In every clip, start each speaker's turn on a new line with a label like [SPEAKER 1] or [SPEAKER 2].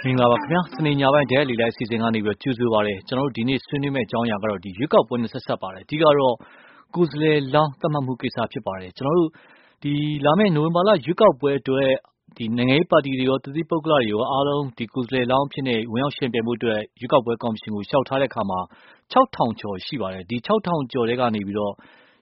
[SPEAKER 1] မင်္ဂလာပါခင်ဗျာစနေညပိုင်းတဲလီလိုက်အစီအစဉ်ကနေပြီးကြိုဆိုပါရစေကျွန်တော်တို့ဒီနေ့ဆွေးနွေးမယ့်အကြောင်းအရာကတော့ဒီရွေးကောက်ပွဲနဲ့ဆက်ဆက်ပါတယ်အဓိကတော့ကိုယ်စားလှယ်လောင်းသတ်မှတ်မှုကိစ္စဖြစ်ပါတယ်ကျွန်တော်တို့ဒီလာမယ့်နိုဝင်ဘာလရွေးကောက်ပွဲအတွက်ဒီနိုင်ငံရေးပါတီတွေရောတတိပုဂ္ဂလတွေရောအားလုံးဒီကိုယ်စားလှယ်လောင်းဖြစ်နေဝင်ရောက်ရှင်ပြိုင်မှုအတွက်ရွေးကောက်ပွဲကော်မရှင်ကိုလျှောက်ထားတဲ့အခါမှာ6000ကျော်ရှိပါတယ်ဒီ6000ကျော်တွေကနေပြီးတော့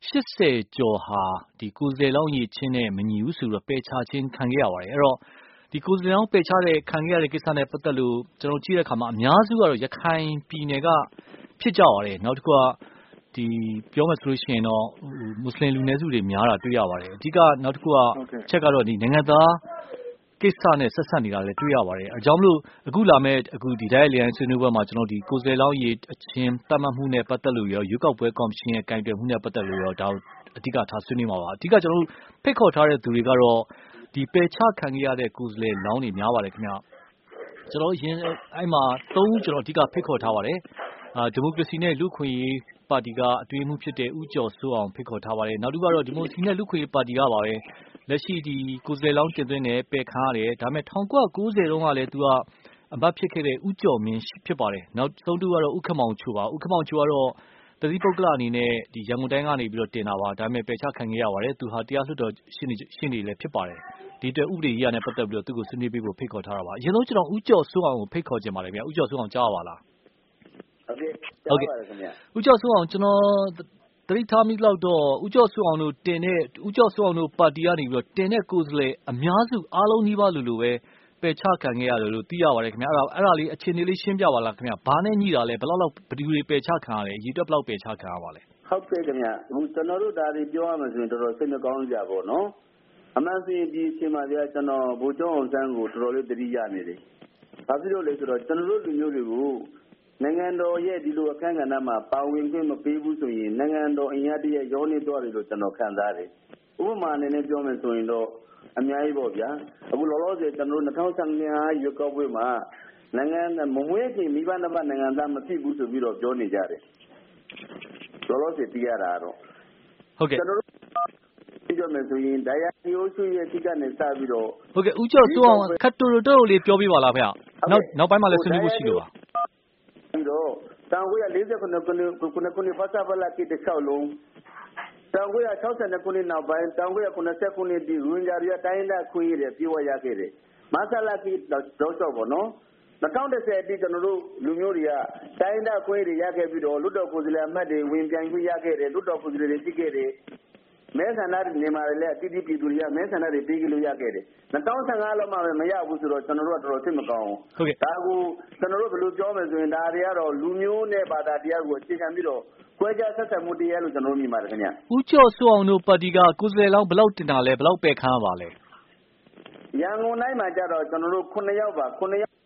[SPEAKER 1] 80ကျော်ဟာဒီကိုယ်စားလှယ်လောင်းရည်ချင်းနဲ့မညီဘူးဆိုတော့ပယ်ချခြင်းခံခဲ့ရပါတယ်အဲ့တော့ဒီကိုယ်စားလှယ်လောင်းပယ်ချတဲ့ခံခဲ့ရတဲ့ကိစ္စနဲ့ပတ်သက်လို့ကျွန်တော်ကြည့်တဲ့အခါမှာအများစုကတော့ရခိုင်ပြည်နယ်ကဖြစ်ကြပါတယ်နောက်တစ်ခုကဒီပြောမှဆိုလို့ရှိရင်တော့မွတ်စလင်လူနည်းစုတွေများတာတွေ့ရပါတယ်အဓိကနောက်တစ်ခုကချက်ကတော့ဒီနိုင်ငံသားကိစ္စနဲ့ဆက်ဆက်နေတာလည်းတွေ့ရပါတယ်အကြောင်းမလို့အခုလာမဲ့အခုဒီတိုင်းလျန်ဆွေးနွေးပွဲမှာကျွန်တော်ဒီကိုယ်စားလှယ်လောင်းရေးအချင်းတတ်မှတ်မှုနဲ့ပတ်သက်လို့ရောရွေးကောက်ပွဲကော်မရှင်ရဲ့ကင်တွယ်မှုနဲ့ပတ်သက်လို့ရောဒါအဓိကထားဆွေးနွေးမှာပါအဓိကကျွန်တော်တို့ဖိတ်ခေါ်ထားတဲ့သူတွေကတော့ဒီပယ်ချခံရတဲ့ကိုယ်စားလှယ်လောင်းတွေများပါတယ်ခင်ဗျကျွန်တော်ရင်အဲ့မှာ3ကျွန်တော်အဓိကဖိတ်ခေါ်ထားပါတယ်ဒီမိုကရေစီနဲ့လူ့ခွင့်ရေးပါတီကအတွင်းမှုဖြစ်တဲ့ဦးကျော်စိုးအောင်ဖိတ်ခေါ်ထားပါတယ်နောက်တစ်ခုကတော့ဒီမိုကရေစီနဲ့လူ့ခွင့်ရေးပါတီကပါပဲလက်ရှိဒီကိုယ်စားလှယ်လောင်းတင်သွင်းတဲ့ပယ်ခါရတယ်ဒါပေမဲ့1990တုန်းကလည်းသူကအမတ်ဖြစ်ခဲ့တဲ့ဦးကျော်မင်းဖြစ်ပါတယ်နောက်သုံးတူကတော့ဥက္ကမောင်ချိုပါဥက္ကမောင်ချိုကတော့တတိပုဂ္ဂလအနေနဲ့ဒီရန်ကုန်တိုင်းကနေပြီးတော့တင်တာပါဒါပေမဲ့ပယ်ချခံခဲ့ရပါတယ်သူဟာတရားလွှတ်တော်ရှင်းနေလည်းဖြစ်ပါတယ်ဒီအတွက်ဥပဒေရေးရနဲ့ပတ်သက်ပြီးတော့သူ့ကိုဆွေးနွေးပေးဖို့ဖိတ်ခေါ်ထားတာပါအရင်ဆုံးကျွန်တော်ဦးကျော်စိုးအောင်ကိုဖိတ်ခေါ်ခြင်းပါတယ်ဗျဦးကျော်စိုးအောင်ကြားပါလား
[SPEAKER 2] ဟုတ်ကဲ့ခင်ဗျ
[SPEAKER 1] ဦးကျော်စိုးအောင်ကျွန်တော်တတိထားမိလောက်တော့ဦးကျော်စိုးအောင်တို့တင်တဲ့ဦးကျော်စိုးအောင်တို့ပါတီကနေပြီးတော့တင်တဲ့ကိုယ်စားလှယ်အများစုအားလုံးနှီးပါလို့ပဲပယ်ချခံခဲ့ရတယ်လို့သိရပါတယ်ခင်ဗျအဲ့ဒါလေးအခြေအနေလေးရှင်းပြပါလားခင်ဗျဘာနဲ့ညှိတာလဲဘယ်လောက်ဘယ်သူတွေပယ်ချခံရတယ်ရေတွက်ဘယ်လောက်ပယ်ချခံရပါလဲ
[SPEAKER 2] ဟုတ်ကဲ့ခင်ဗျအခုကျွန်တော်တို့ဒါတွေပြောရမယ်ဆိုရင်တော်တော်စိတ်မကောင်းကြပါတော့အမှန်စင်ဒီအချိန်မှာဗျာကျွန်တော်ဗိုလ်ချုပ်အောင်ဆန်းကိုတော်တော်လေးတတိယနေတယ်ဘာဖြစ်လို့လဲဆိုတော့ကျွန်တော်တို့လူမျိုးတွေကိုနိုင်ငံတော်ရဲ့ဒီလိုအခမ်းကဏ္ဍမှာပါဝင်ခွင့်မပေးဘူးဆိုရင်နိုင်ငံတော်အင်အားတရရောနေသွားတယ်လို့ကျွန်တော်ခံစားတယ်ဥပမာအနေနဲ့ပြောမယ်ဆိုရင်တော့အများကြီးပေါ့ဗျာအခုလောလောဆယ်ကျွန်တော်တို့2015ရွေးကောက်ပွဲမှာနိုင်ငံမမွေးခင်မိဘနှစ်ပတ်နိုင်ငံသားမဖြစ်ဘူးဆိုပြီးတော့ပြောနေကြတယ်လောလောဆယ်သိရတာတော့
[SPEAKER 1] ဟုတ်ကဲ့
[SPEAKER 2] ကျွန်တော်တို့ပြောမယ်ဆိုရင်ဒါရဒီအိုးစုရဲ့စိတ်ကနေစပြီးတော့
[SPEAKER 1] ဟုတ်ကဲ့ဦးကျော်စိုးအောင်ခတ်တူတိုလေးပြောပြပါလားခင်ဗျနောက်ပိုင်းမှာလည်းဆွေးနွေးဖို့ရှိလို့ပါ
[SPEAKER 2] ပြီးတော့1949ခုနှစ်ဖတ်စာပလာကိတ6လုံး1962ခုနှစ်နောက်ပိုင်း1989ခုနှစ်ဒီရင်းကြရတိုင်းဒေသခွင့်ရပြေဝရခဲ့တယ်မဆလာကိတော့ပေါ့နော်2010အထိကျွန်တော်တို့လူမျိုးတွေကတိုင်းဒေသခွင့်ရရခဲ့ပြီးတော့လွတ်တော်ကိုယ်စားလှယ်အမတ်တွေဝင်ပြိုင်ခွင့်ရခဲ့တယ်လွတ်တော်ကိုယ်စားလှယ်တွေရှိခဲ့တယ်မဲဆန္ဒနေမှာလည်းအတိအပြတွေကမဲဆန္ဒတွေပေးကြလို့ရခဲ့တယ်2015လောက်မှပဲမရဘူးဆိုတော့ကျွန်တော်တို့ကတော်တော်သိမကောင်း
[SPEAKER 1] ဘူး
[SPEAKER 2] ဒါကိုကျွန်တော်တို့ဘယ်လိုပြောမယ်ဆိုရင်ဒါတွေကတော့လူမျိုးနဲ့ဘာသာတရားကိုအခြေခံပြီးတော့ကွဲခြားဆက်ဆံမှုတရားလို့ကျွန်တော်တို့မြင်ပါတယ်ခင်ဗျ
[SPEAKER 1] ဦးကျော်စိုးအောင်တို့ပါတီကကိုယ်စားလှယ်လောင်းဘယ်လောက်တင်တာလဲဘယ်လောက်ပယ်ခံရပါလဲ
[SPEAKER 2] ရန်ကုန်တိုင်းမှာကြတော့ကျွန်တော်တို့9ယောက်ပါ9ယောက်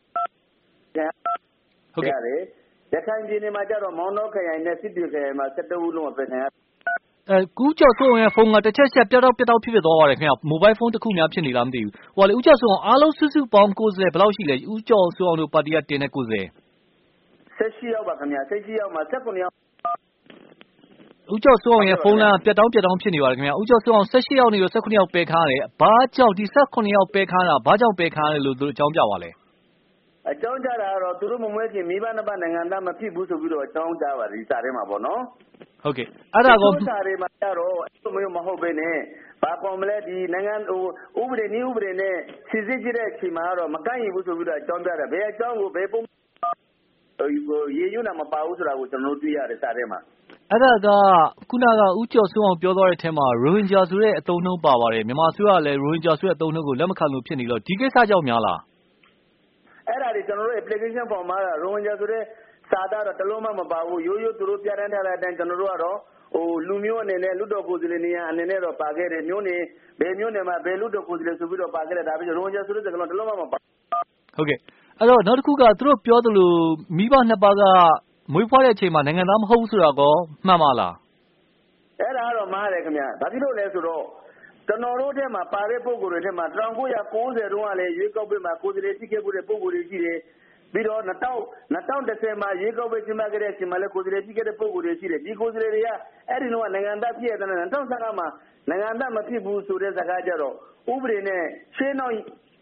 [SPEAKER 1] ဟုတ်ကဲ့
[SPEAKER 2] ရခိုင်ပြည်နယ်မှာကြတော့မောင်နှောခရိုင်နဲ့စစ်တွေခရိုင်မှာ17ဦးလုံးပယ်ခံရ
[SPEAKER 1] ကူးကျော်စိုးအောင်ရဲ့ဖုန်းကတစ်ချက်ပြတောက်ဖြစ်သွားပါတယ်ခင်ဗျမိုဘိုင်းဖုန်းတစ်ခုများဖြစ်နေလားမသိဘူးဟိုလေဦးကျော်စိုးအောင်အားလုံးစုပေါင်းကိုယ်စားလှယ်ဘယ်လောက်ရှိလဲဦးကျော်စိုးအောင်တို့ပါတီကတင်တဲ့ကိုယ်စားလှယ်
[SPEAKER 2] 18ယောက်ပါခင်ဗျ18ယောက်မှာ19ယောက်
[SPEAKER 1] ဦးကျော်စိုးအောင်ရဲ့ဖုန်းလမ်းပြတောင်းဖြစ်နေပါတယ်ခင်ဗျဦးကျော်စိုးအောင်18ယောက်နေလို့19ယောက်ပယ်ခါရတယ်ဘာကြောင့်ဒီ18ယောက်ပယ်ခါတာဘာကြောင့်ပယ်ခါရတယ်လို့သူအကြောင်းပြပါလဲ
[SPEAKER 2] အကြောင်းကြတာကတော့သူတို့မမွေးခင်မိဘနှစ်ပတ်နိုင်ငံသားမဖြစ်ဘူးဆိုပြီးတော့အကြောင်းကြားပါဒီစာထဲမှာပေါ့နော်
[SPEAKER 1] ဟုတ်ကဲ့အဲ့ဒါကော
[SPEAKER 2] စာတွေမှာကြတော့အဲ့လိုမျိုးမဟုတ်ဘဲနဲ့ဘာပေါ်မလဲဒီနိုင်ငံဥပဒေနည်းဥပဒေနဲ့စစ်စစ်ကြည့်တဲ့အချိန်မှာတော့မကန့်ရင်ဘူးဆိုပြီးတော့အကြောင်းပြတယ်ဘယ်အကြောင်းကိုဘယ်ပုံရေရွနာမပါဘူးဆိုတာကိုကျွန်တော်တို့တွေ့ရတယ်စာထဲမှာ
[SPEAKER 1] အဲ့ဒါကခုနကဦးကျော်စိုးအောင်ပြောသွားတဲ့အထက်မှာရိုဟင်ဂျာဆိုတဲ့အသုံးနှုန်းပါပါတယ်မြန်မာအစိုးရကလည်းရိုဟင်ဂျာဆိုတဲ့အသုံးနှုန်းကိုလက်မခံလို့ဖြစ်နေလို့ဒီကိစ္စကြောင့်များလား
[SPEAKER 2] အဲ့ဒါတွေကျွန်တော်တို့ application form မှာရိုဟင်ဂျာဆိုတဲ့စာသားတော့တလုံးမှမပါဘူးရိုးရိုးသူတို့ပြဋ္ဌာန်းထားတဲ့အတိုင်းကျွန်တော်တို့ကတော့လူမျိုးအနေနဲ့လူတော်ကိုယ်စားလှယ်နေရာအနေနဲ့တော့ပါခဲ့တယ်မျိုးနေဘယ်မျိုးနေမှာဘယ်လူတော်ကိုယ်စားလှယ်ဆိုပြီးတော့ပါခဲ့တယ်ဒါပေမဲ့ရိုဟင်ဂျာဆိုတဲ့စကားလုံးတလုံးမှမပါ
[SPEAKER 1] ဟုတ်ကဲ့အဲ့တော့နောက်တစ်ခုကသူတို့ပြောသလိုမိဘနှစ်ပါးကမွေးဖွားတဲ့အချိန်မှာနိုင်ငံသားမဟုတ်ဘူးဆိုတာကောမှန်ပါလား
[SPEAKER 2] အဲ့ဒါကတော့မှားတယ်ခင်ဗျဘာဖြစ်လို့လဲဆိုတော့ကျွန်တော်တို့ထဲမှာပါတဲ့ပုံကိုယ်တွေထဲမှာ1990တုန်းကလည်းရွေးကောက်ပွဲမှာကိုယ်စားလှယ်ဖြစ်ခဲ့မှုတဲ့ပုံကိုယ်တွေရှိတယ်ပြီးတော့2010မှာရွေးကောက်ပွဲကျင်းပခဲ့တဲ့အချိန်မှာလည်းကိုယ်စားလှယ်ဖြစ်ခဲ့တဲ့ပုံကိုယ်တွေရှိတယ်ဒီကိုယ်စားလှယ်တွေကအဲ့ဒီတော့နိုင်ငံသားဖြစ်ရတဲ့2015မှာနိုင်ငံသားမဖြစ်ဘူးဆိုတဲ့စကားကြတော့ဥပဒေနဲ့ရှင်း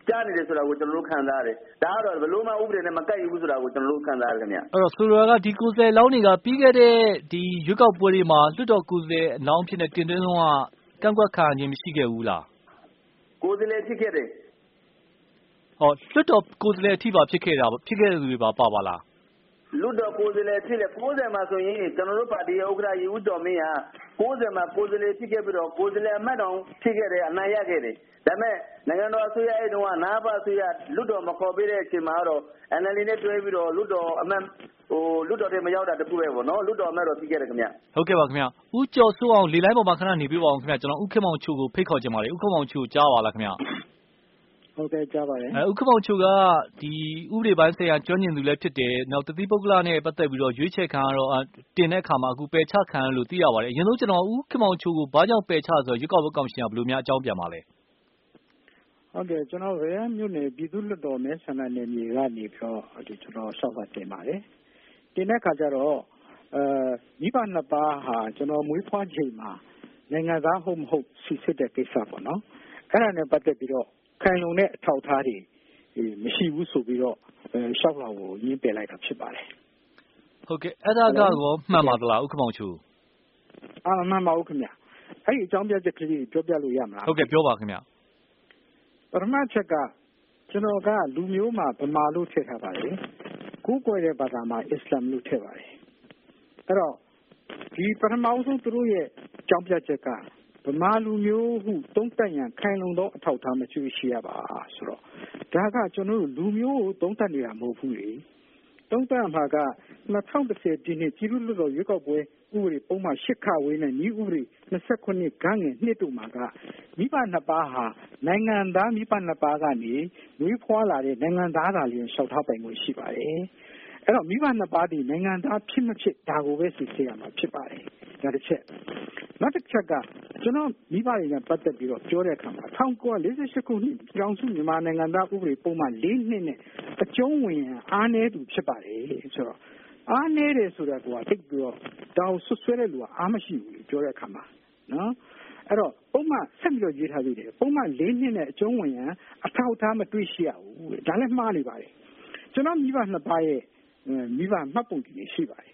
[SPEAKER 2] ကြားနေတယ်ဆိုတာကိုကျွန်တော်တို့ခံစားရတယ်ဒါကတော့ဘယ်လိုမှဥပဒေနဲ့မကိုက်ဘူးဆိုတာကိုကျွန်တော်တို့ခံစားရတယ်ခင်ဗျ
[SPEAKER 1] အဲ့တော့ဆိုတော့ကဒီကိုယ်စားလှယ်လောင်းတွေကပြီးခဲ့တဲ့ဒီရွေးကောက်ပွဲတွေမှာလွှတ်တော်ကိုယ်စားလှယ်အလောင်းဖြစ်တဲ့တင်သွင်းလုံးကကန့်ကွက်ခံခြင်းမရှိခဲ့ဘူးလား
[SPEAKER 2] ကိုယ်စားလှယ်ဖြစ်ခဲ့တယ်
[SPEAKER 1] ဟောလွှတ်တော်ကိုယ်စားလှယ်အထိပါဖြစ်ခဲ့တဲ့သူတွေပါလား
[SPEAKER 2] လွတ်တော်ကိုယ်စားလှယ်ဖြစ်လေ90မှာဆိုရင်ကျွန်တော်တို့ပါတီရဲ့ဥက္ကဋ္ဌကြီးဦးတော်မင်းဟာ90မှာကိုယ်စားလှယ်ဖြစ်ခဲ့ပြီးတော့ကိုယ်စားလှယ်အမတ်တောင်ဖြစ်ခဲ့တယ်အနိုင်ရခဲ့တယ်ဒါပေမဲ့နိုင်ငံတော်အစိုးရအဲ့တုန်းကနားပါအစိုးရလွတ်တော်မခေါ်ပေးတဲ့အချိန်မှာတော့ NLD နဲ့တွဲပြီးတော့လွတ်တော်အမတ်လွတ်တော်တွေမရောက်တာတခုပဲပေါ့နော်လွတ်တော်အမတ်တော့ဖြစ်ခဲ့တယ်ခင်ဗျ
[SPEAKER 1] ဟုတ်ကဲ့ပါခင်ဗျဦးကျော်စိုးအောင်လေလိုင်းပေါ်မှာခဏနေပြပါအောင်ခင်ဗျကျွန်တော်ဦးခင်မောင်ချိုကိုဖိတ်ခေါ်ချင်ပါတယ်ဦးခင်မောင်ချိုကြားပါလားခင်ဗျ
[SPEAKER 3] ဟုတ်ကဲ့ကြားပါတယ်
[SPEAKER 1] ဦးခင်မောင်ချိုကဒီဥပဒေပိုင်းဆိုင်ရာကျွမ်းကျင်သူလည်းဖြစ်တယ်နောက်တတိပုဂ္ဂလနဲ့ပတ်သက်ပြီးတော့ရွေးချယ်ခံရတော့တင်တဲ့အခါမှာအခုပယ်ချခံရလို့သိရပါတယ်အရင်ဆုံးကျွန်တော်ဦးခင်မောင်ချိုကိုဘာကြောင့်ပယ်ချဆိုတော့ရွေးကောက်ပွဲကော်မရှင်ကဘယ်လိုများအကြောင်းပြန်ပါလဲ
[SPEAKER 3] ဟုတ်ကဲ့ကျွန်တော်ဗရန်မြို့နယ်ပြည်သူ့လွှတ်တော်မဲဆန္ဒနယ်မြေကနေပြီးတော့ကျွန်တော်ဆောက်ပါတင်ပါတယ်တင်တဲ့အခါကျတော့မိဘနှစ်ပါးဟာကျွန်တော်မွေးဖွားချိန်မှာနိုင်ငံသားဟုတ်မဟုတ်စစ်တဲ့ကိစ္စပေါ့နော်အဲ့ဒါနဲ့ပတ်သက်ပြီးတော့ခံလုံတဲ့အထောက်အထားတွေမရှိဘူးဆိုပြီးတော့ရှောက်လာကိုရင်းပယ်လိုက်တာဖြစ်ပါတယ်
[SPEAKER 1] ဟုတ်ကဲ့အဲ့ဒါကောမှန်ပါသလားဦးခင်မောင်ချို
[SPEAKER 3] မှန်ပါဦးခင်ဗျအဲ့ဒီအကြောင်းပြချက်ကလေးပြောပြလို့ရမလား
[SPEAKER 1] ဟုတ်ကဲ့ပြောပါခင်ဗျ
[SPEAKER 3] ပထမချက်ကကျွန်တော်ကလူမျိုးမှာဗမာလို့ထည့်ထားပါတယ်ကိုးကွယ်တဲ့ဘာသာမှာအစ္စလာမ်လို့ထည့်ပါတယ်အဲ့တော့ဒီပထမဆုံးသူတို့ရဲ့အကြောင်းပြချက်ကဗမာလူမျိုးဟုသုံးသပ်ရန်ခိုင်လုံသောအထောက်အထားမရှိရပါဆိုတော့ဒါကကျွန်တော်တို့လူမျိုးကိုသုံးသပ်နေတာမဟုတ်ဘူးလေသုံးသပ်မှာက2010ဒီနှစ်ပြည်သူ့လွှတ်တော်ရွေးကောက်ပွဲဥပဒေပုံမှန်8ခဝေးနဲ့ဤဥပဒေ29ခန်းငယ်2တို့မှာကမိဘနှစ်ပါးဟာနိုင်ငံသားမိဘနှစ်ပါးကနေမွေးဖွားလာတဲ့နိုင်ငံသားသာလျှင်လျှောက်ထားပိုင်ခွင့်ရှိပါတယ်အဲ့တော့မိဘနှစ်ပါးဒီနိုင်ငံသားဖြစ်မဖြစ်ဒါကိုပဲစစ်ဆေးရမှာဖြစ်ပါတယ်ဒါတစ်ချက်နောက်တစ်ချက်ကကျွန်တော်မိဘတွေနဲ့ပတ်သက်ပြီးတော့ပြောတဲ့အခါမှာ1948ခုနှစ်ကျောင်းစုမြန်မာနိုင်ငံသားဥပဒေပုံမှန်4နှစ်နဲ့အကျုံးဝင်အားနည်းသူဖြစ်ပါတယ်ဆိုတော့အားနည်းတယ်ဆိုတာကတိတ်ပြီးတော့တောင်ဆွဆွဲတဲ့လူကအားမရှိဘူးပြောတဲ့အခါမှာနော်အဲ့တော့ပုံမှန်ဆက်ပြီးတော့ရေးထားသေးတယ်ပုံမှန်4နှစ်နဲ့အကျုံးဝင်အထောက်အထားမတွေ့ရှိရဘူးဒါလည်းမှားနေပါတယ်ကျွန်တော်မိဘနှစ်ပါးရဲ့မိဘမှတ်ပုံတင်ရှိပါတယ်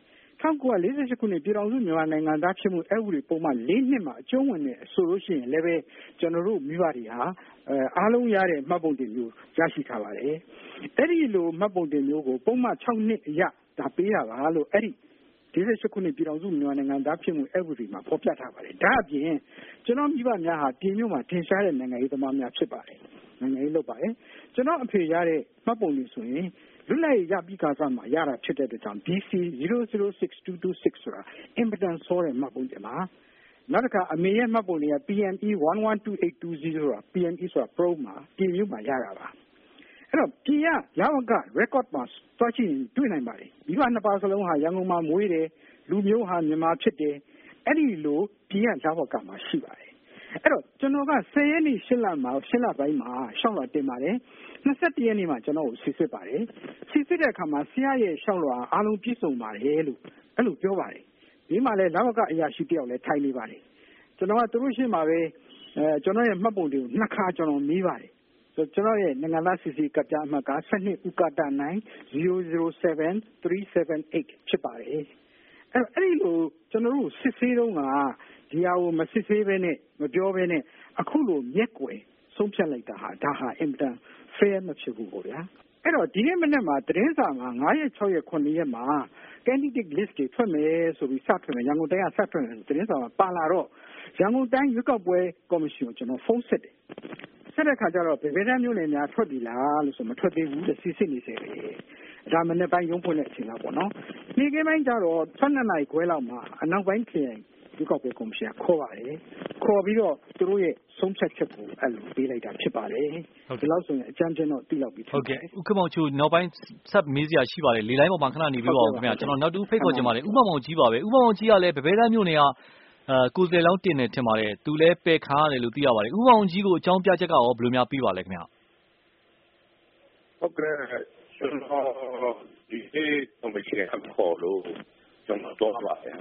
[SPEAKER 3] 1948ခုနှစ်ပြည်ထောင်စုမြန်မာနိုင်ငံသားဖြစ်မှုအဥပဒေပုံမှန်4နှစ်မှာအကျုံးဝင်တဲ့ဆိုလို့ရှိရင်လည်းပဲကျွန်တော်တို့မိဘတွေဟာအားလုံးရတဲ့မှတ်ပုံတင်မျိုးရရှိထားပါတယ်အဲ့ဒီလိုမှတ်ပုံတင်မျိုးကိုပုံမှန်6နှစ်အရဒါပေးရပါလို့အဲ့ဒီ48ခုနှစ်ပြည်ထောင်စုမြန်မာနိုင်ငံသားဖြစ်မှုအဥပဒေမှာဖော်ပြထားပါတယ်ဒါအပြင်ကျွန်တော်မိဘများဟာဒီမျိုးမှာထင်ရှားတဲ့နိုင်ငံရေးသမားများဖြစ်ပါတယ်နိုင်ငံရေးလုပ်ပါတယ်ကျွန်တော်အဖေရတဲ့မှတ်ပုံတင်ဆိုရင်လွတ်လပ်ရေးရပြီးခါစားမှာရတာဖြစ်တဲ့အတွက်ကြောင့် BC 006226ဆိုတာအင်ပတန်ဆိုတဲ့မှတ်ပုံတင်ပါနောက်တစ်ခါအမေရဲ့မှတ်ပုံတင်က PME 112820ဆိုတာ PME ဆိုတာ Pro မှာဒီမျိုးမှာရတာပါအဲ့တော့ပြည်ရလာဝက record မှာတွားကြည့်ရင်တွေ့နိုင်ပါတယ်မိဘနှစ်ပါးစလုံးဟာရန်ကုန်မှာမွေးတယ်လူမျိုးဟာမြန်မာဖြစ်တယ်အဲ့ဒီလိုပြည်ရလာဝကမှာရှိပါတယ်အဲ့တော့ကျွန်တော်က10ရက်နေ့8လပိုင်းမှာရှောက်လာတင်ပါတယ်21ရက်နေ့မှာကျွန်တော်ကိုစစ်ပါတယ်စစ်တဲ့အခါမှာဆရာရဲ့ရှောက်လွှာအားလုံးပြည့်စုံပါတယ်လို့အဲ့လိုပြောပါတယ်ဒီမှာလဲလာဝကအရာရှိတယောက်လဲထိုင်နေပါတယ်ကျွန်တော်ကသူတို့ရှင်းမှာပဲကျွန်တော်ရဲ့မှတ်ပုံတွေကိုနှစ်ခါကျွန်တော်မေးပါတယ်ဆိုကျွန်တော်ရဲ့နိုင်ငံသားစစ်စစ်ကပြအမှတ်က12ဥက္ကဋ္ဌ9 007378ဖြစ်ပါတယ်အဲ့ဒီလိုကျွန်တော်တို့စစ်ဆေးတော့ကဒီဟာကိုမစစ်ဆေးဘဲနဲ့မပြောဘဲနဲ့အခုလိုမျက်ကွယ်ဆုံးဖြတ်လိုက်တာဟာဒါဟာအင်တန် fair မဖြစ်ဘူးပေါ့ဗျာအဲ့တော့ဒီနေ့မနေ့မှာသတင်းစာမှာ9ရက်6ရက်9ရက်မှာ candidate list တွေထွက်မယ်ဆိုပြီးစထွက်မယ်ရန်ကုန်တိုင်းကစထွက်မယ်သတင်းစာမှာပါလာတော့ရန်ကုန်တိုင်းရွေးကောက်ပွဲကော်မရှင်ကိုကျွန်တော်ဖုန်းဆက်တယ်ဆက်တဲ့ခါကျတော့ဗေဒန်းမျိုးနယ်များထွက်ပြီလားလို့ဆိုမထွက်သေးဘူးတဲ့စစ်နေစေတယ်ဒါမနေ့ပိုင်းရုံးဖွင့်တဲ့အချိန်လောက်ပေါ့နော်နေ့ကပိုင်းကျတော့12နာရီခွဲလောက်မှာအနောက်ပိုင်းခရိုင်ရွေးကောက်ပွဲကော်မရှင်ခေါ်ပါတယ်ခေါ်ပြီးတော့သူတို့ရဲ့ဆုံးဖြတ်ချက်ကိုအဲ့လိုပေးလိုက်တာဖြစ်ပါတယ်ဒီလောက်ဆိုရင်အကြမ်းကျဉ်းတော့သိလောက်ပြီ
[SPEAKER 1] ဟုတ်ကဲ့ဦးခင်မောင်ချိုနောက်ပိုင်းဆက်မေးစရာရှိပါတယ်လေလိုင်းပေါ်မှာခဏနေပြီးပါဦးခင်ဗျာကျွန်တော်နောက်တူဖိတ်ခေါ်ချင်ပါတယ်ဦးမောင်မောင်ကြီးပါပဲဦးမောင်မောင်ကြီးကလည်းဗေဒန်းမျိုးနယ်ကကိုယ်စားလှယ်လောင်းတင်တယ်ထင်ပါတယ်သူလည်းပယ်ခံရတယ်လို့သိရပါတယ်ဦးမောင်ကြီးကိုအကြောင်းပြချက်ကရောဘယ်လိုများပြီးပါလဲခင်ဗျာ
[SPEAKER 4] ဟုတ်ကဲ့ကျွန်တော်ဒီကော်မရှင်အခေါ်လို့ကျွန်တော်တော့ပါတယ်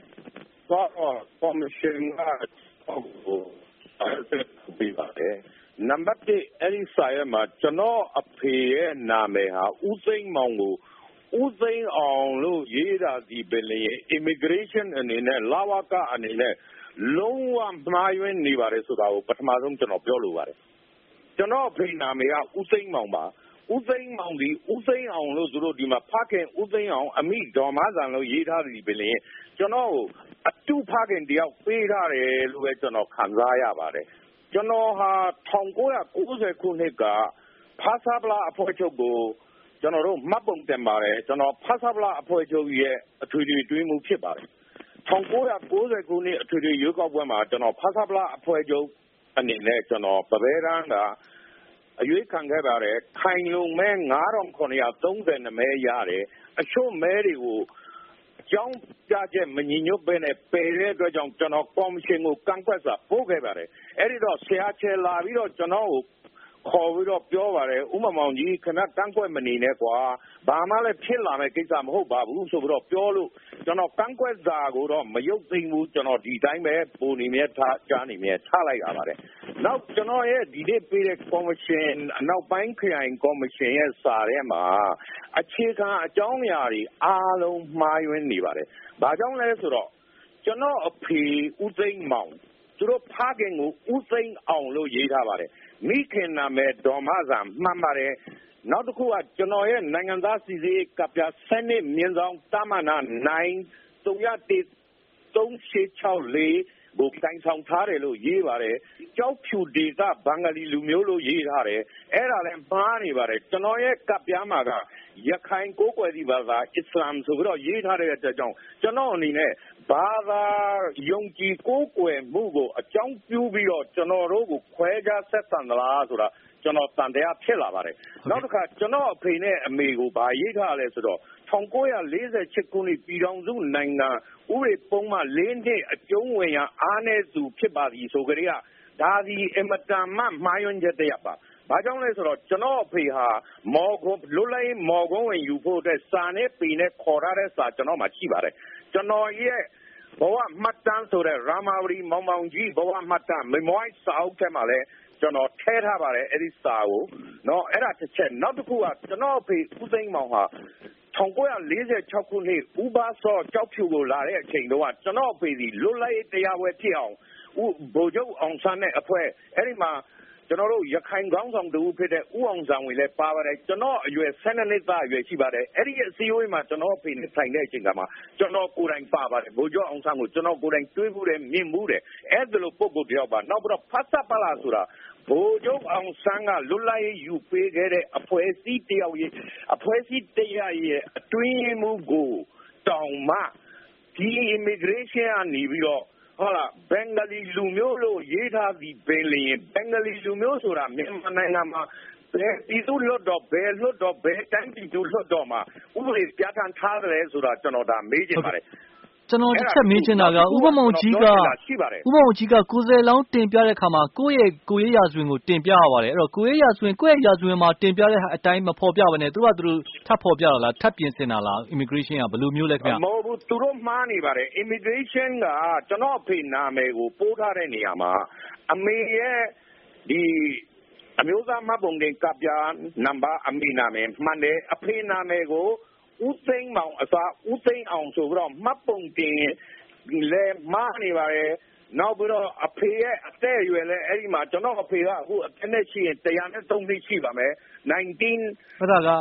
[SPEAKER 4] ကော်မရှင်ကဟိုအဲ့ဒါပြပါတယ်နံပါတ်1အဲ့ဒီစာရွက်မှာကျွန်တော်အဖေရဲ့နာမည်ဟာဦးသိန်းမောင်ကိုဦးသိန်းအောင်လို့ရေးတာဒီပဲလေ immigration အနေနဲ့လာဝကအနေနဲ့လုံးဝမှားယွင်းနေပါတယ်ဆိုတာကိုပထမဆုံးကျွန်တော်ပြောလိုပါတယ်ကျွန်တော်အဖေနာမည်ကဦးသိန်းမောင်ပါဦးသိန်းမောင်ဒီဦးသိန်းအောင်လို့သူတို့ဒီမှာဖခင်ဦးသိန်းအောင်အမိဒေါ်မဆန်လို့ရေးထားသည်ပဲလေကျွန်တော်အတူဖခင်တယောက်ပေးထားတယ်လို့ပဲကျွန်တော်ခံစားရပါတယ်ကျွန်တော်ဟာ1990ခုနှစ်ကဖာစာပလာအဖွဲ့ချုပ်ကိုကျွန်တော်တို့မှတ်ပုံတင်ပါတယ်ကျွန်တော်ဖာစာပလာအဖွဲ့ချုပ်ရဲ့အထွေထွေတွင်းမှုဖြစ်ပါတယ်1990ခုနှစ်အထွေထွေရွေးကောက်ပွဲမှာကျွန်တော်ဖာစာပလာအဖွဲ့ချုပ်အနေနဲ့ကျွန်တော်ပပဲရန်ကအရွေးခံခဲ့ပါတယ်ခိုင်လုံမဲ9930မဲရတယ်အချို့မဲတွေကိုအကြောင်းပြချက်မညီညွတ်ဘဲနဲ့ပယ်တဲ့အတွက်ကြောင့်ကျွန်တော်ကော်မရှင်ကိုကန့်ကွက်စာပို့ခဲ့ပါတယ်အဲ့ဒီတော့ဆရာချယ်လာပြီးတော့ကျွန်တော်ကိုခေါ်ပြီးတော့ပြောပါတယ်ဥမမောင်ကြီးခဏကန့်ကွက်မနေနဲ့ကွာဘာမှလည်းဖြစ်လာမယ့်ကိစ္စမဟုတ်ပါဘူးဆိုပြီးတော့ပြောလို့ကျွန်တော်ကန့်ကွက်စာကိုတော့မရုပ်သိမ်းဘူးကျွန်တော်ဒီတိုင်းပဲပုံနေမြဲထားကြားနေမြဲထားလိုက်ရပါတယ်နောက်ကျွန်တော်ရဲ့ဒီနေ့ပေးတဲ့ကော်မရှင်အနောက်ပိုင်းခရိုင်ကော်မရှင်ရဲ့စာထဲမှာအခြေခံအကြောင်းအရာတွေအားလုံးမှားယွင်းနေပါတယ်ဘာကြောင့်လဲဆိုတော့ကျွန်တော်အဖေဦးသိန်းမောင်သူတို့ဖခင်ကိုဦးသိန်းအောင်လို့ရေးထားပါတယ်မိခင်နာမည်ဒေါ်မဆန်မှန်ပါတယ်နောက်တစ်ခုကကျွန်တော်ရဲ့နိုင်ငံသားစီစစ်ကပ်ပြစနစ်မြင်းဆောင်တာမနာ9 3864ကိုတိုင်ဆောင်ထားတယ်လို့ရေးပါတယ်ကြောက်ဖြူဒေသဘင်္ဂလီလူမျိုးလို့ရေးထားတယ်အဲ့ဒါလည်းမှားနေပါတယ်ကျွန်တော်ရဲ့ကပ်ပြားမှာကရခိုင်ကိုးကွယ်သည့်ဘာသာအစ္စလာမ်ဆိုပြီးတော့ရေးထားတဲ့အတွက်ကြောင့်ကျွန်တော်အနေနဲ့ဘာသာယုံကြည်ကိုးကွယ်မှုကိုအကြောင်းပြုပြီးတော့ကျွန်တော်တို့ကိုခွဲခြားဆက်ဆံသလားဆိုတာကျွန်တော်တန်တရားဖြစ်လာပါတယ်နောက်တစ်ခါကျွန်တော်အဖေနဲ့အမေကိုဗာရေးထားလဲဆိုတော့1948ခုနှစ်ပြည်ထောင်စုနိုင်ငံဥပဒေပုံမှန်၄နှစ်အကျုံးဝင်ရန်အားနည်းသူဖြစ်ပါသည်ဆိုကြတဲ့ဒါဒီအမတန်မှမှားယွင်းချက်တရပါဘာကြောင့်လဲဆိုတော့ကျွန်တော်အဖေဟာမော်ကွန်လွတ်လပ်ရေးမော်ကွန်ဝင်ယူဖို့အတွက်စာနဲ့ပေနဲ့ခေါ်ထားတဲ့စာကျွန်တော်မှရှိပါတယ်ကျွန်တော်ရဲ့ဘဝမှတ်တမ်းဆိုတဲ့ရာမာဝတီမောင်မောင်ကြီးဘဝမှတ်တမ်း memoir စာအုပ်ထဲမှာလည်းကျွန်တော်ထည့်ထားပါတယ်အဲ့ဒီစာကိုနော်အဲ့ဒါတစ်ချက်နောက်တစ်ခုကကျွန်တော်အဖေဦးသိန်းမောင်ဟာ1946ခုနှစ်ဥပစောကြောက်ဖြူကိုလာတဲ့အချိန်တုန်းကကျွန်တော်အဖေဒီလွတ်လပ်ရေးတရားပွဲဖြစ်အောင်ဗိုလ်ချုပ်အောင်ဆန်းနဲ့အဖွဲ့အဲ့ဒီမှာကျွန်တော်တို့ရခိုင်ခေါင်းဆောင်တူဖြစ်တဲ့ဦးအောင်ဆန်းဝင်လည်းပါပါတယ်ကျွန်တော်အရွယ်12နှစ်သားအရွယ်ရှိပါတယ်အဲ့ဒီအစည်းအဝေးမှာကျွန်တော်အဖေနဲ့ဆိုင်တဲ့အချိန်ကမှကျွန်တော်ကိုယ်တိုင်ပါပါတယ်ဗိုလ်ချုပ်အောင်ဆန်းကိုကျွန်တော်ကိုယ်တိုင်တွေးမှုတယ်မြင်မှုတယ်အဲ့ဒါလိုပုံကိုတယောက်ပါနောက်ပြီးတော့ဖတ်သပလာဆိုတာဗိုလ်ချုပ်အောင်ဆန်းကလွတ်လပ်ရေးယူပေးခဲ့တဲ့အဖွဲ့အစည်းတယောက်ရဲ့အဖွဲ့အစည်းတရားရဲ့အတွင်းမှုကိုတောင်မှဒီ immigration ကနေပြီးတော့ဟုတ်လားဘင်္ဂလီလူမျိုးလို့ရေးထားသည်ပင်လျင်ဘင်္ဂလီလူမျိုးဆိုတာမြန်မာနိုင်ငံမှာပြည်သူ့လွတ်တော်ဘယ်လွတ်တော်ဘယ်တိုင်းပြည်သူ့လွတ်တော်မှာဥပဒေပြဋ္ဌာန်းထားတယ်ဆိုတာကျွန်တော်ဒါမေးချင်ပါတယ်
[SPEAKER 1] ကျွန်တော်တစ်ချက်မေးချင်တာကဥပမောင်ကြီးကကိုယ်စားလောင်းတင်ပြတဲ့အခါမှာကိုယ့်ရဲ့ရာဇဝင်ကိုတင်ပြရပါတယ်အဲ့တော့ကိုယ့်ရဲ့ရာဇဝင်မှာတင်ပြတဲ့အတိုင်းမဖော်ပြဘဲနဲ့သူတို့ထပ်ဖော်ပြတာလားထပ်ပြင်ဆင်တာလား immigration ကဘယ်လိုမျိုးလဲခင်ဗျ
[SPEAKER 4] မဟုတ်ဘူးသူတို့မှားနေပါတယ် immigration ကကျွန်တော်အဖေနာမည်ကိုပို့ထားတဲ့နေရာမှာအမေရဲ့ဒီအမျိုးသားမှတ်ပုံတင်ကပ်ပြားနံပါတ်အမေနာမည်မှန်တယ်အဖေနာမည်ကိုဦးသိန်းမောင်အစားဦးသိန်းအောင်ဆိုပြီးတော့မှတ်ပုံတင်လဲမှားနေပါတယ်နောက်ပြီးတော့အဖေရဲ့အသက်အရွယ်လဲအဲ့ဒီမှာကျွန်တော်အဖေကအခုအသက်နဲ့ရှိရင်103နှစ်ရှိပါမယ်19
[SPEAKER 1] အဲ့ဒါက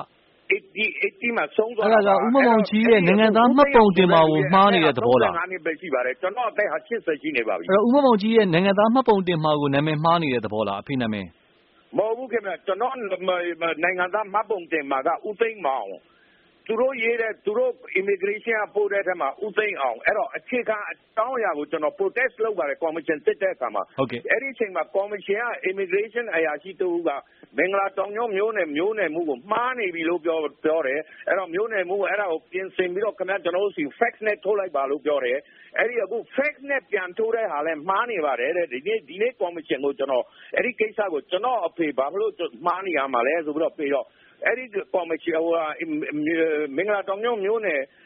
[SPEAKER 4] 80မှာဆုံးသွား
[SPEAKER 1] တာအဲ့ဒါကဥမမောင်ကြီးရဲ့နိုင်ငံသားမှတ်ပုံတင်မှာကိုမှားနေတဲ့သဘောလား
[SPEAKER 4] 5နှစ်ပဲရှိပါတယ်ကျွန်တော်အသက်ဟာ80ရှိနေပါပြီ
[SPEAKER 1] အဲ့တော့ဥမမောင်ကြီးရဲ့နိုင်ငံသားမှတ်ပုံတင်မှာကိုနာမည်မှားနေတဲ့သဘောလားအဖေနာမည်
[SPEAKER 4] မဟုတ်ဘူးခင်ဗျကျွန်တော်နိုင်ငံသားမှတ်ပုံတင်မှာကဦးသိန်းမောင်သူတို့ရေးတဲ့သူတို့ immigration ကပို့တဲ့ထဲမှာဦးသိန်းအောင်အဲ့တော့အခြေခံအကြောင်းအရာကိုကျွန်တော် protest လုပ်ပါတယ် commission တက်တဲ့အခါမှာအဲ့ဒီအချိန်မှာ commission က immigration အရာရှိတူကမင်္ဂလာတောင်ကျောင်းမျိုးနယ်မှုကိုမှားနေပြီလို့ပြောတယ်အဲ့တော့မျိုးနယ်မှုအဲ့ဒါကိုပြင်ဆင်ပြီးတော့ခင်ဗျကျွန်တော်တို့စီ fax နဲ့ထိုးလိုက်ပါလို့ပြောတယ်အဲ့ဒီအခု fax နဲ့ပြန်ထိုးတဲ့ဟာလဲမှားနေပါတယ်တဲ့ဒီနေ့ commission ကိုကျွန်တော်အဲ့ဒီကိစ္စကိုကျွန်တော်အဖေဘာလို့မှားနေရမှာလဲဆိုပြီးတော့ပြီးတော့အဲ့ဒီကော်မရှင်မင်္ဂလာတောင်မျိုးနယ်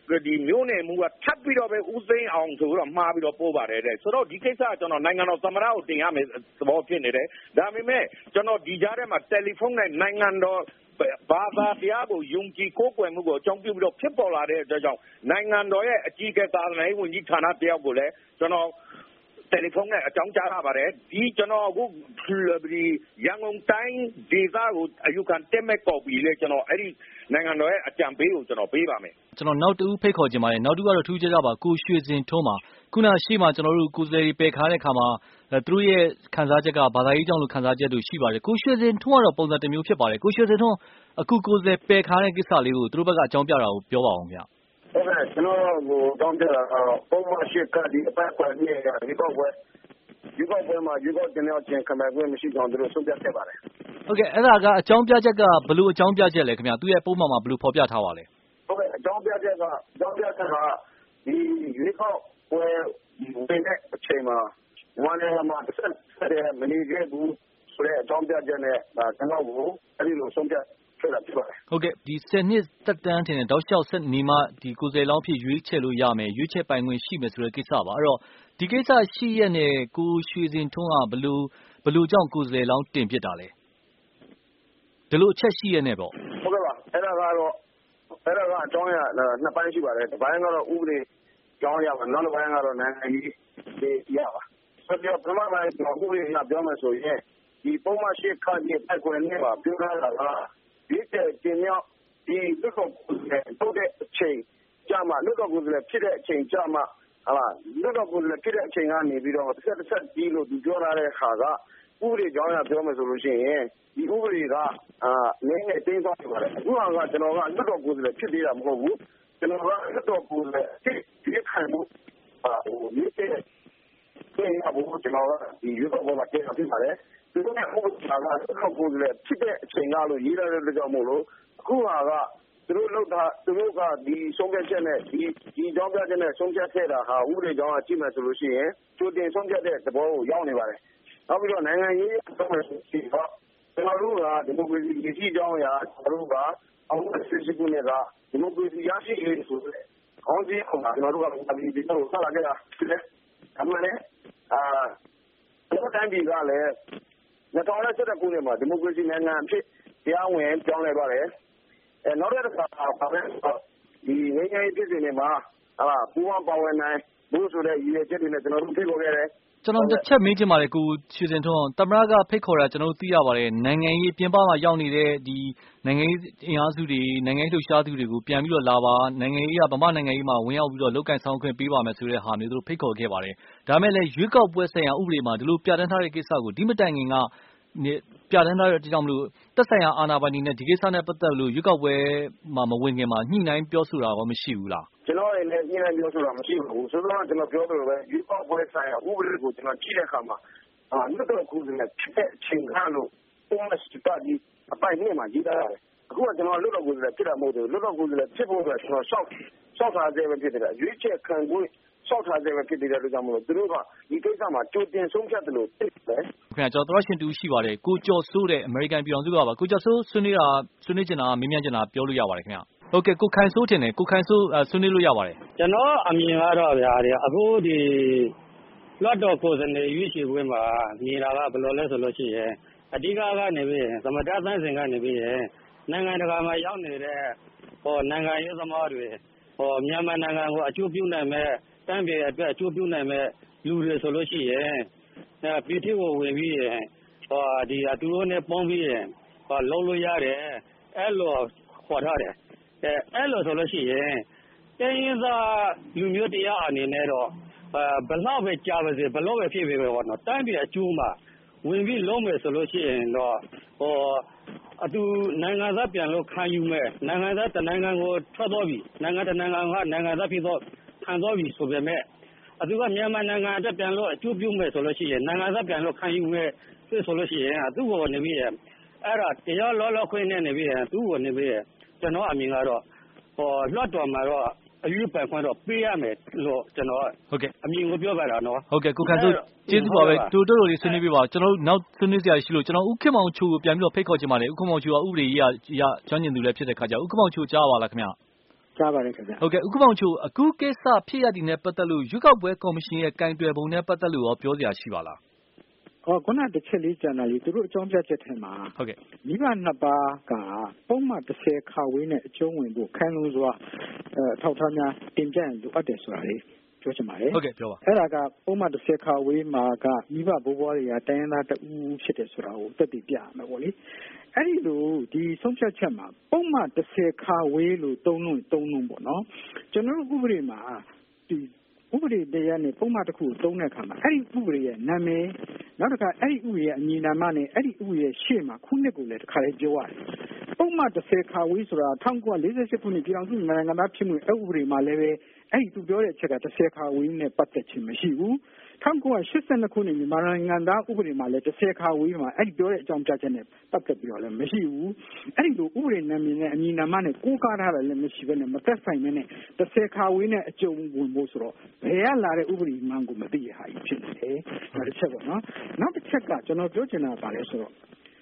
[SPEAKER 4] ဒီမျိုးနယ်မှုကထပ်ပြီးတော့ပဲဦးသိန်းအောင်ဆိုတော့မှားပြီးတော့ပို့ပါတယ်တဲ့ဆိုတော့ဒီကိစ္စကကျွန်တော်နိုင်ငံတော်သမ္မတကိုတင်ရမယ်သဘောဖြစ်နေတယ်ဒါပေမဲ့ကျွန်တော်ဒီကြားထဲမှာတယ်လီဖုန်းနဲ့နိုင်ငံတော်ဘာသာတရားကိုယုံကြည်ကိုးကွယ်မှုကိုအကြောင်းပြုပြီးတော့ဖြစ်ပေါ်လာတဲ့အတွက်ကြောင့်နိုင်ငံတော်ရဲ့အကြီးအကဲသာသနာရေးဝန်ကြီးဌာနတယောက်ကိုလည်းကျွန်တော်တယ်လီဖုန်းနဲ့အကြောင်းကြားရပါတယ်ဒီကျွန်တော်အခုဒီရန်ကုန်တိုင်းဒေသကိုအယူခံတက်မဲ့ကော်ပီလေးကျွန်တော်အဲ့ဒီနိုင်ငံတော်ရဲ့အကြံပေးကိုကျွန်တော်ပေးပါမယ်
[SPEAKER 1] ကျွန်တော်နောက်တူဖိတ်ခေါ်ခြင်းပါတယ်နောက်တူကတော့ထူးခြားကြပါကိုရွှေစင်ထွန်းပါခုနရှေ့မှာကျွန်တော်တို့ကိုယ်စားလှယ်တွေပယ်ခါတဲ့အခါမှာသူတို့ရဲ့ခန်းစားချက်ကဘာသာရေးကြောင့်လို့ခန်းစားချက်တို့ရှိပါတယ်ကိုရွှေစင်ထွန်းကတော့ပုံစံတစ်မျိုးဖြစ်ပါတယ်ကိုရွှေစင်ထွန်းအခုကိုယ်စားလှယ်ပယ်ခါတဲ့ကိစ္စလေးကိုသူတို့ဘက်ကအကြောင်းပြတာကိုပြောပါအောင်ဗျ
[SPEAKER 5] ဟုတ်ကဲ့ကျွန်တော်ကိုတောင်းပြတာကတော့ပုံမှန်ရှိကဒီအပတ်ကွာနေရဒီကောက်ပွဲမှာယူကောက်တင်ရောက်ခြင်းခမဲ့ခွင့်မရှိကြောင်းသူတို့ဆုံးဖြတ်ခဲ့ပါတယ်
[SPEAKER 1] ဟုတ်ကဲ့အဲ့ဒါကအကြောင်းပြချက်ကဘယ်လိုအကြောင်းပြချက်လဲခင်ဗျာသူရဲ့ပုံမှန်မှာဘယ်လိုဖော်ပြထားပါလဲ
[SPEAKER 5] ဟုတ်ကဲ့အကြောင်းပြချက်ကဒီယူကောက်ပွဲဝင်တဲ့အချိန်မှာဝန်ရမှာတစ်ဆက်တည်းမနေခဲ့ဘူးဆိုတဲ့အကြောင်းပြချက်နဲ့ကျွန်တော်ကိုအဲ့ဒီလိုဆုံးဖြတ်
[SPEAKER 1] ဟုတ်ကဲ့ဒီ10နှစ်တက်တန်းထင်တဲ့တောက်လျှောက်ဆက်နေမှဒီကိုယ်စားလောင်းဖြစ်ရွေးချယ်လို့ရမယ်ရွေးချယ်ပိုင်ခွင့်ရှိမယ်ဆိုတဲ့ကိစ္စပါအဲ့တော့ဒီကိစ္စရှိရတဲ့ကိုရွှေစင်ထွန်းကဘလို့ကြောင့်ကိုယ်စားလောင်းတင်ဖြစ်တာလဲဒီလိုအချက်ရှိရတဲ့ပေါ့
[SPEAKER 5] ဟုတ်ကဲ့ပါအဲ့ဒါကအကြောင်းရနှစ်ပိုင်းရှိပါတယ်တစ်ပိုင်းကတော့ဥပဒေကြောင်းရပါနောက်တစ်ပိုင်းကတော့နိုင်ငံရေးရပါဆိုတော့ပထမပိုင်းဥပဒေရပြောမယ်ဆိုရင်ဒီပုံမှန်ရှိခန့်ရဲ့အကွယ်နဲ့ပါပြောထားတာကဒီတင်မြောက်ဒီလွတ်တော်ကိုထုတ်တဲ့အချိန်ကြာမှလွတ်တော်ကိုဖြစ်တဲ့အချိန်ကြာမှဟာလွတ်တော်ကိုဖြစ်တဲ့အချိန်ကနေပြီးတော့တစ်ဆက်ပြီးလို့ဒီပြောထားတဲ့ခါကဥပဒေကြောင်းရပြောမယ်ဆိုလို့ရှိရင်ဒီဥပဒေကနည်းနည်းတင်းသွားနေပါတယ်အခုကကျွန်တော်ကလွတ်တော်ကိုဖြစ်သေးတာမဟုတ်ဘူးကျွန်တော်ကလွတ်တော်ကိုဖြစ်ခံမှုဒီတဲ့ပြင်ရဖို့ကျွန်တော်ကဒီရွေးကောက်ပွဲမှာတင်ပြပါတယ်သူတို့ကဥပဒေကလွတ်တော်ကိုဖြစ်တဲ့အချိန်ကလို့ရေးရတဲ့ကြောင့်မို့လို့အခုကသူတို့လောက်တာသူတို့ကဒီဆုံးဖြတ်ချက်နဲ့ဒီကြောင်းပြချက်နဲ့ဆုံးဖြတ်ခဲ့တာဟာဥပဒေကြောင်းကကြည့်မယ်ဆိုလို့ရှိရင်ကြိုတင်ဆုံးဖြတ်တဲ့သဘောကိုရောက်နေပါတယ်နောက်ပြီးတော့နိုင်ငံရေးဆုံးဖြတ်ချက်ရှိတော့ကျွန်တော်တို့ကဒီမိုကရေစီရရှိကြောင်းရာကျွန်တော်တို့ကအောင်စစ်စစ်ကုနဲ့ကဒီမိုကရေစီရရှိရေးဆိုတဲ့ခေါင်းစဉ်အောင်ကျွန်တော်တို့ကဒီတော့ဆက်လာခဲ့တာဖြစ်တယ်ဒါမှလည်းကျွန်တော်တိုင်းပြည်ကလည်း2017ခုနှစ်မှာဒီမိုကရေစီနိုင်ငံအဖြစ်တရားဝင်ပြောင်းလဲပါတယ်နောက်တစ်ခါပါပဲဒီငင်းငယ်ပြည်နေမှာပူးပေါင်းပါဝင်နိုင်ဘူးဆိုတဲ့ရည်ရွယ်ချက်တွေနဲ့ကျွန်တော်တို့ဖိတ်ခေါ်ခဲ့တယ်
[SPEAKER 1] ကျွန်တော်တစ်ချက်မေးချင်ပါတယ်ကိုရွှေစင်ထွန်းသမ္မတကဖိတ်ခေါ်တာကျွန်တော်တို့သိရပါတယ်နိုင်ငံရေးပြင်ပမှာရောက်နေတဲ့ဒီနိုင်ငံရေးအင်အားစုတွေနိုင်ငံရေးလှုပ်ရှားသူတွေကိုပြန်ပြီးတော့လာပါနိုင်ငံရေးကဗမာနိုင်ငံရေးမှာဝင်ရောက်ပြီးတော့လုပ်ကင်ဆောင်ခွင့်ပေးပါမယ်ဆိုတဲ့ဟာမျိုးတို့ဖိတ်ခေါ်ခဲ့ပါတယ်ဒါမဲ့လည်းရွေးကောက်ပွဲဆိုင်ရာဥပဒေမှာဒီလိုပြဋ္ဌာန်းထားတဲ့ကိစ္စကိုဒီမတိုင်ခင်ကပြဋ္ဌာန်းထားတဲ့အကြောင်းမလို့သက်ဆိုင်ရာအာဏာပိုင်တွေနဲ့ဒီကိစ္စနဲ့ပတ်သက်လို့ရွေးကောက်ပွဲမှာမဝင်ခင်မှာညှိနှိုင်းပြောဆိုတာရောမရှိဘူးလား
[SPEAKER 5] ကျွန်တော်လည်းညှိနှိုင်းပြောဆိုတာမရှိဘူးဆိုတော့ကျွန်တော်ပြောသလိုပဲရွေးကောက်ပွဲဆိုင်ရာဥပဒေကိုကျွန်တော်ကြည့်တဲ့အခါမှာလွတ်တော်ကိုယ်နဲ့ဖြစ်တဲ့အချိန်ကလို့ပုံမှန်စတာဒီအပိုင်နဲ့မှရေးထားတယ်အခုကကျွန်တော်လွတ်တော်ကိုယ်နဲ့ဖြစ်တာမဟုတ်ဘူးလွတ်တော်ကိုယ်နဲ့ဖြစ်ဖို့အတွက်ကျွန်တော်ရှောက်ထားသေးပဲဖြစ်တယ်ရွေးချက်ခံခွင့်ဆောက်ထားတဲ့ဖြစ်တဲ့အတွက်ကြောင့်မို့လို့သူတို့ကဒီကိစ္စမှာကြိုတင်ဆုံးဖြတ်တယ်လို့သိတယ်
[SPEAKER 1] ။ခင်ဗျာကျွန်တော်တို့ရှင်တူရှိပါတယ်ကိုကျော်စိုးတဲ့အမေရိကန်ပြည်တော်စုကပါကိုကျော်စိုးဆွေးနွေးချင်တာမေးမြန်းချင်တာပြောလို့ရပါတယ်ခင်ဗျာ။ဟုတ်ကဲ့ကိုခိုင်စိုးတင်တယ်ကိုခိုင်စိုးဆွေးနွေးလို့ရပါတယ်
[SPEAKER 6] ။ကျွန်တော်အမြင်ကတော့ဗျာအခုဒီလွတ်တော်ကိုယ်စားလှယ်ရွေးချယ်ပွဲမှာမြင်တာကဘယ်လိုလဲဆိုလို့ရှိရင်အဓိကကနေပြီးသမတသန်းစင်ကနေပြီးနိုင်ငံတကာမှာရောက်နေတဲ့နိုင်ငံရေးသမားတွေမြန်မာနိုင်ငံကိုအကျိုးပြုနိုင်မဲ့တန်းပြည်အတွက်အကျိုးပြုနိုင်မဲ့လူတွေဆိုလို့ရှိရင်ပြည်ထကိုဝင်ပြီးဒီသူတို့နဲ့ပေါင်းပြီးလုံးလို့ရတယ်အဲ့လိုခေါ်ထားတယ်အဲ့လိုဆိုလို့ရှိရင်တိုင်းရင်းသားလူမျိုးတရားအနေနဲ့တော့ဘလောက်ပဲကြားပါစေဘလောက်ပဲဖြစ်ပဲပေါ့နော်တန်းပြည်အကျိုးမှာဝင်ပြီးလုံးမယ်ဆိုလို့ရှိရင်တော့အတူနိုင်ငံသားပြန်လို့ခံယူမဲ့နိုင်ငံသားတနိုင်ငံကိုထွက်သွားပြီနိုင်ငံတနိုင်ငံကနိုင်ငံသားဖြစ်တော့ခံသွားပြီဆိုပေမဲ့အတူကမြန်မာနိုင်ငံအတွက်ပြန်လို့အကျိုးပြုမဲ့ဆိုလို့ရှိရင်နိုင်ငံသားပြန်လို့ခံယူမဲ့ဆိုလို့ရှိရင်သူ့ကိုနေပြီးအဲ့ဒါတရားလောခွင့်နဲ့နေပြီးသူ့ကိုနေပြီးကျွန်တော်အမြင်ကတော့လွှတ်တော်မှာတော့အယူပိုင်ခွင့်တော့ပေးရမယ်လို့ကျွန်တော်
[SPEAKER 1] ဟုတ်ကဲ့
[SPEAKER 6] အမြင်ကိုပြောပါတာနော်
[SPEAKER 1] ဟုတ်ကဲ့ကိုခိုင်စိုးကျေးဇူးပါပဲတိုးလေးဆွေးနွေးပြပါကျွန်တော်နောက်ဆွေးနွေးစရာရှိလို့ကျွန်တော်ဦးခင်မောင်ချိုကိုပြန်ပြီးတော့ဖိတ်ခေါ်ချင်ပါတယ်ဦးခင်မောင်ချိုကဥပဒေရေးရကျွမ်းကျင်သူလည်းဖြစ်တဲ့ခါကျဦးခင်မောင်ချိုကြားပါလားခင်ဗျ
[SPEAKER 3] ကြားပါတယ်ခင်ဗျာ
[SPEAKER 1] ဟုတ်ကဲ့ဥက္ကမောင်ချိုအခုကိစ္စဖြစ်ရတဲ့နဲ့ပတ်သက်လို့ရွေးကောက်ပွဲကော်မရှင်ရဲ့ကင်တွယ်ပုံနဲ့ပတ်သက်လို့ရောပြောစရာရှိပါလား
[SPEAKER 3] ခုနတစ်ချက်လေးကြံတာလေသူတို့အကြောင်းပြချက်ထဲမှာ
[SPEAKER 1] ဟုတ်ကဲ့
[SPEAKER 3] မိဘနှစ်ပါးကပုံမှန်30ခါဝေးနဲ့အကျုံးဝင်ဖို့ခိုင်လုံစွာထောက်ထားများတင်ပြရင်လိုအပ်တယ်ဆိုတာလေပြောချင်ပါတယ်
[SPEAKER 1] ဟုတ်ကဲ့ပြောပါ
[SPEAKER 3] အဲ့ဒါကပုံမှန်30ခါဝေးမှာကမိဘဘိုးဘွားတွေကတိုင်းရင်းသားတဦးဖြစ်တယ်ဆိုတာကိုသက်သေပြရမယ်ပေါ့လေအဲ့ဒီလိုဒီဆုံးဖြတ်ချက်မှာပုံမှန်30ခါဝေးလို့သုံးလုံးပေါ့နော်ကျွန်တော်တို့ဥပဒေမှာဒီဥပဒေတရားနဲ့ပုံမှန်တစ်ခုသုံးတဲ့အခါမှာအဲ့ဒီဥပဒေရဲ့နာမည်နောက်တစ်ခါအဲ့ဒီဥပဒေရဲ့အမည်နာမနဲ့အဲ့ဒီဥပဒေရဲ့ရှေ့မှာခုနှစ်ကိုလည်းတစ်ခါလေးပြောရတယ်ပုံမှန်30ခါဝေးဆိုတာ1948ခုနှစ်ပြည်အောင်စုနိုင်ငံသားဖြစ်မှုဥပဒေမှာလည်းပဲအဲ့ဒီသူပြောတဲ့အချက်က30ခါဝေးနဲ့ပတ်သက်ခြင်းမရှိဘူး1982ခုနှစ်မြန်မာနိုင်ငံသားဥပဒေမှာလည်း30ခါဝေးမှာအဲ့ဒီပြောတဲ့အကြောင်းပြချက်နဲ့ပတ်သက်ပြီးတော့လည်းမရှိဘူးအဲ့ဒီလိုဥပဒေနာမည်နဲ့အမည်နာမနဲ့ကိုးကားထားတာလည်းမရှိဘဲနဲ့မသက်ဆိုင်ဘဲနဲ့30ခါဝေးနဲ့အကျုံးဝင်ဖို့ဆိုတော့ဘယ်ကလာတဲ့ဥပဒေမှန်းကိုမသိရဟာကြီးဖြစ်နေတယ်ဒါတစ်ချက်ပေါ့နော်နောက်တစ်ချက်ကကျွန်တော်ပြောချင်တာပါလဲဆိုတော့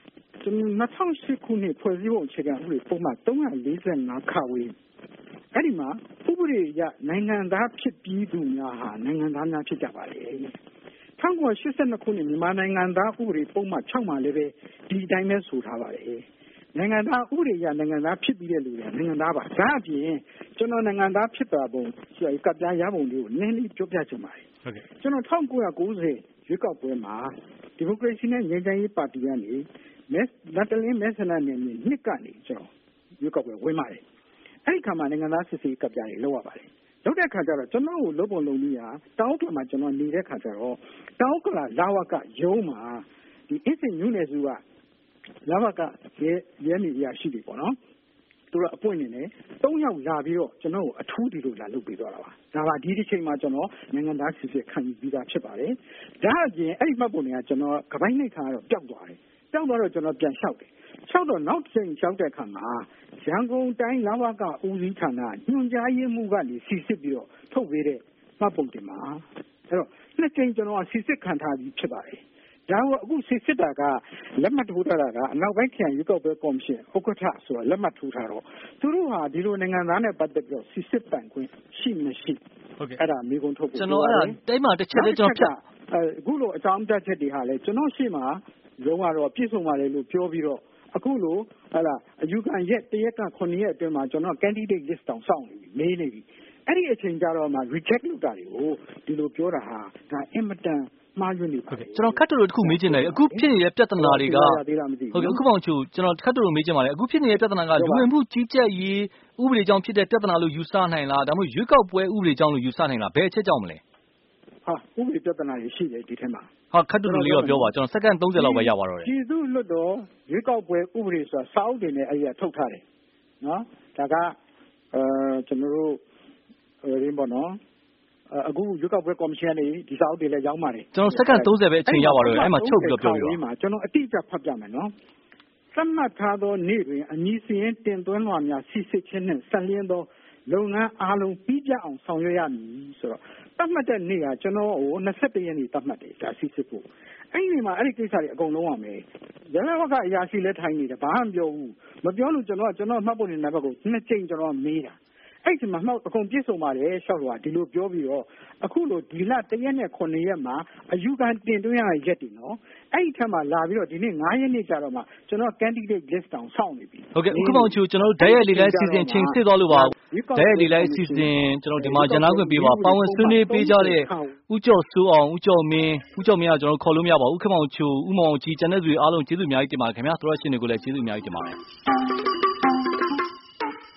[SPEAKER 3] 2008ခုနှစ်ဖွဲ့စည်းပုံအခြေခံဥပဒေပုံမှန်345ခါဝေးအဲ့ဒီမှာဥပဒေအရနိုင်ငံသားဖြစ်ပြီးသူများဟာနိုင်ငံသားများဖြစ်ကြပါလေ1982ခုနှစ်မြန်မာနိုင်ငံသားဥပဒေပုံမှန်6မှာလည်းပဲဒီအတိုင်းပဲဆိုထားပါတယ်နိုင်ငံသားဥပဒေအရနိုင်ငံသားဖြစ်ပြီးတဲ့လူတွေနိုင်ငံသားပါဒါအပြင်ကျွန်တော်နိုင်ငံသားဖြစ်တာပုံကပ်ပြားရပုံတွေကိုနည်းနည်းပြောပြချင်ပါတယ်
[SPEAKER 1] ဟုတ်ကဲ့
[SPEAKER 3] ကျွန်တော်1990ရွေးကောက်ပွဲမှာဒီမိုကရေစီနဲ့ငြိမ်းချမ်းရေးပါတီကနေလက်တလင်းမဲဆန္ဒနယ်မြေနှစ်ကနေကျွန်တော်ရွေးကောက်ပွဲဝင်ပါတယ်အဲ့ဒီခါမှာနိုင်ငံသားစစ်စစ်ကပ်ပြားတွေလောက်ရပါတယ်လောက်တဲ့ခါကျတော့ကျွန်တော်ကိုလုပ်ပုံလုပ်နည်းဟာတောင်းကမှာကျွန်တော်နေတဲ့ခါကျတော့တောင်းကလာဝကရုံးမှာဒီအစ်စင်ညွန့်နယ်စုကလာဝကရဲနေရရှိတယ်ပေါ့နော်သူကအပွင့်နေတယ်3ယောက်လာပြီးတော့ကျွန်တော်ကိုအထူးဒီလိုလာလုပ်ပေးသွားတာပါဒါပါဒီတစ်ချိန်မှာကျွန်တော်နိုင်ငံသားစစ်စစ်ခံယူပြီးသားဖြစ်ပါတယ်ဒါအပြင်အဲ့ဒီမှတ်ပုံတွေကကျွန်တော်ကပိုင်းနှိပ်ခါတော့ပျောက်သွားတယ်ပျောက်သွားတော့ကျွန်တော်ပြန်လျှောက်တယ်လျှောက်တော့နောက်တစ်ချိန်လျှောက်တဲ့အခါမှာရန်ကုန်တိုင်းလာဝကဦးစီးဌာနညွှန်ကြားရေးမှူးကနေစီစစ်ပြီးတော့ထုတ်ပေးတဲ့မှတ်ပုံတင်မှာအဲ့တော့နှစ်ချိန်ကျွန်တော်ကစီစစ်ခံထားပြီးဖြစ်ပါတယ်ဒါကအခုစီစစ်တာကလက်မှတ်ထိုးထားတာကအနောက်ပိုင်းခရိုင်ရွေးကောက်ပွဲကော်မရှင်ဥက္ကဋ္ဌဆိုတာလက်မှတ်ထိုးထားတော့သူတို့ဟာဒီလိုနိုင်ငံသားနဲ့ပတ်သက်ပြီးတော့စီစစ်ပန်ခွင့်ရှိမရှိ
[SPEAKER 1] ဟုတ်ကဲ့
[SPEAKER 3] အဲ့ဒါမိကုန်းထုတ်ဖို့
[SPEAKER 1] ကျွန်တော်အဲ့ဒါတိုင်းမှာတစ်ချက်လေးကျွန်တော်ဖြတ်
[SPEAKER 3] အခုလိုအကြောင်းပြချက်တွေဟာလေကျွန်တော်ရှေ့မှာလုံးဝတော့ပြည့်စုံပါလေလို့ပြောပြီးတော့အခုလိုဟာလာအယူခံရက်တရက်က9ရက်အတွင်းမှာကျွန်တော် candidate list တောင်စောင့်နေပြီမေးနေပြီအဲ့ဒီအချိန်ကျတော့မှ reject လုပ်တာတွေကိုဒီလိုပြောတာဟာဒါအင်မတန်မှားယွင်းနေပါ
[SPEAKER 1] တယ်ကျွန်တော်ခက်တူတစ်ခုမေးချင်တယ်အခုဖြစ်နေတဲ့ပြဿနာတွေကဟုတ်ကဲ့အခုပေါင်ချိုကျွန်တော်ခက်တူမေးချင်ပါတယ်အခုဖြစ်နေတဲ့ပြဿနာကလူဝင်မှုကြီးကြပ်ရေးဥပဒေကြောင့်ဖြစ်တဲ့ပြဿနာလို့ယူဆနိုင်လားဒါမှမဟုတ်ရွေးကောက်ပွဲဥပဒေကြောင့်လို့ယူဆနိုင်လားဘယ်အချက်ကြောင့်မလဲ
[SPEAKER 3] ဟာဥပဒေပြဿနာရှိတယ်ဒီထဲမှာ
[SPEAKER 1] ဟာခက်တူလေးတော့ပြောပါကျွန်တော်စက္ကန့်30လောက်ပဲရပါတော့တယ်
[SPEAKER 3] ပြည်သူ့လွှတ်တော်ရွေးကောက်ပွဲဥပဒေဆိုတာစာအုပ်တွေနဲ့အဲ့ဒီကထုတ်ထားတယ်နော်ဒါကကျွန်တော်တို့ရင်းပေါ့နော်အခုရွေးကောက်ပွဲကော်မရှင်ကနေဒီစာအုပ်တွေလည်းရောင်းပါတယ်
[SPEAKER 1] ကျွန်တော်စက္ကန့်30ပဲအချိန်ရပါတော့တယ်အဲ့မှာချုပ်ပြီးတော့ပြောပြပါ
[SPEAKER 3] ကျွန်တော်အတိအကျဖတ်ပြမယ်နော်သတ်မှတ်ထားသောနေ့တွင်အမည်စာရင်းတင်သွင်းလွှာများစီစစ်ခြင်းနှင့်ဆက်လျင်းသောလုပ်ငန်းအားလုံးပြီးပြအောင်ဆောင်ရွက်ရမည်ဆိုတော့သတ်မှတ်တဲ့နေ့ကကျွန်တော်ကို21ရက်နေ့သတ်မှတ်တယ်ဒါစီစစ်ဖို့အဲ့ဒီမှာအဲ့ဒီကိစ္စတွေအကုန်လုံးရမယ်ရလဝကအရာရှိလည်းထိုင်နေတယ်ဘာမှမပြောဘူးမပြောလို့ကျွန်တော်မှတ်ဖို့နေတဲ့ဘက်ကိုနှစ်ကြိမ်ကျွန်တော်မေးတာအဲ့ဒီမှာမှောက်အကုန်ပြည့်စုံပါတယ်ရှောက်လွှာဒီလိုပြောပြီးတော့အခုလိုဒီလ1ရက်နဲ့9ရက်မှာအယူခံတင်သွင်းရတဲ့ရက်တည်နော်အဲ့ဒီထက်မှလာပြီးတော့ဒီနေ့9ရက်နေ့ကျတော့မှကျွန်တော် candidate list တောင်စောင့်နေပြီ
[SPEAKER 1] ဟုတ်ကဲ့အခုမှကျွန်တော်ဓာတ်ရိုက်လေးလိုက်စီစဉ်ချိန်စစ်သွားလို့ပါဓာတ်ရိုက်လေးလိုက်စီစဉ်ကျွန်တော်ဒီမှာရန်နာခွင့်ပေးပါပါဝင်ဆွေးနွေးပေးကြတဲ့ဦးကျော်စိုးအောင်ဦးကျော်မင်းကကျွန်တော်ခေါ်လို့မရပါဘူးဦးခင်မောင်ချိုဦးမောင်ကြီးကျန်တဲ့သူတွေအားလုံးကျေးဇူးအများကြီးတင်ပါတယ်ခင်ဗျာတို့ရရှင်တွေကိုလည်းကျေးဇူးအများကြီးတင်ပါတယ်